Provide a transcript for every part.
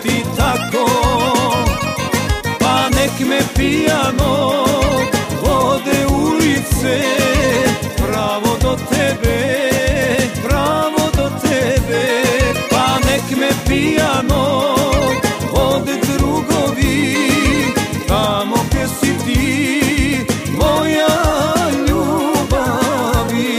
ti tako. Pa nek me pijano vode ulice, pravo do tebe, pravo do tebe. Pa nek me pijano vode drugovi, tamo gdje si ti, moja ljubavi.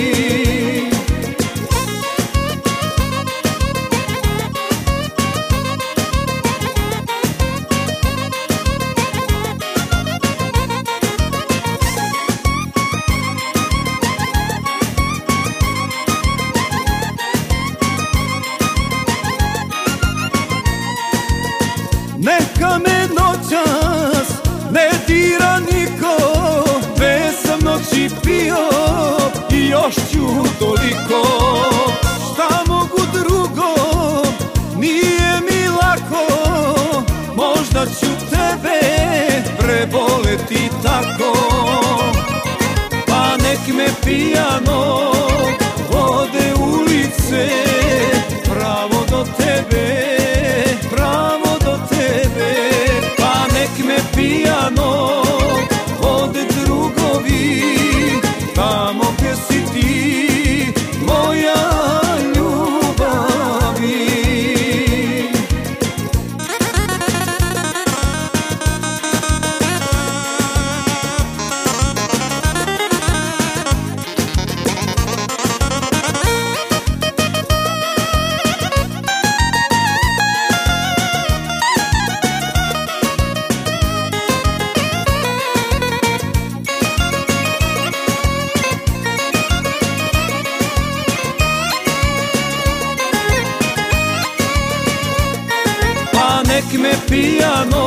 Neka me noćas ne dira niko, već sam noći pio i još ću toliko. Šta mogu drugo, nije mi lako, možda ću tebe preboleti tako. Pa nek me pijano vode ulice, pravo do tebe, pravo do tebe. Pa nek me pijano vode drugovi, tamo gdje si ti, moja ljubavi. Nek me pijano